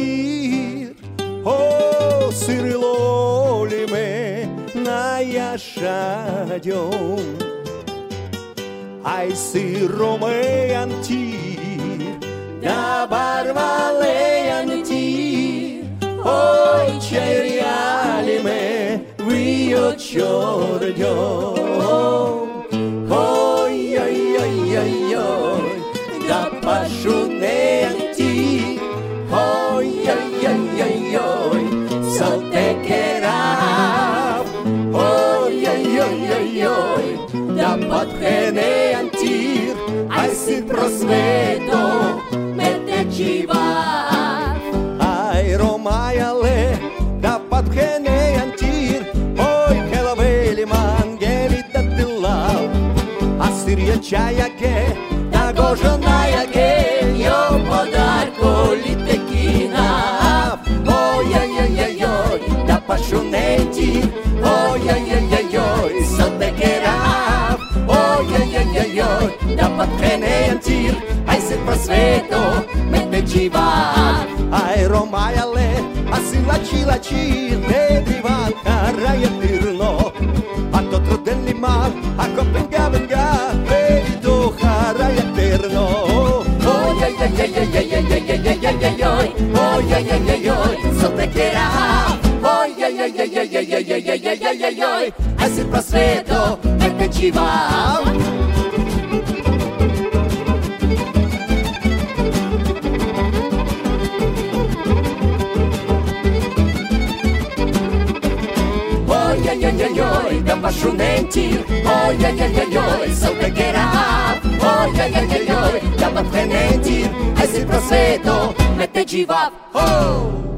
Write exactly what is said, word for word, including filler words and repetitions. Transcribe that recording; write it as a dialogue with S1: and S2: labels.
S1: mentir, oh sirilolime na yaşadım. Ai si romantir, da barvaleantir, oi cerialime vio ciordio. Oi, oi, oi, oi, oi, da passioneantir, oi, oi, oi, oi, oi, saltecherà. Oi, oi, oi, oi, oi, da patreneantir, ai si prosveto, meteciva. Ai romaiale, da patreneantir, oi che la veli mangeli da tilav, a Siria čaja che, da gožonaja che, io podarko litekina. Oi, oi, oi, oi, oi, da passioneti, oi, oi, oi, oi, oi, saltecherà. Oi, oi, oi, oi, oi, da patreneantir, ai se prosveto, meteciva. Ai romaiale, a silaci laci, vedriva caraia tirno, a totro dell'imar, a copenga venga, vedi tu caraia tirno. Oi, oi, oi, oi, oi, oi, oi, oi, oi, oi, oi, oi, oi, oi, oi, oi, saltecherà. Oi, oi, oi, oi, oi, oi, oi, oi, oi, oi, oi, oi, oi, ai se prosveto, meteciva. Oi, oi, oi, oi, oi, da passionentir, oi, oi, oi, oi, oi, saltecherà. Oi, oi, oi, oi, oi, da patreneantir, ai se prosveto, meteciva. Oh!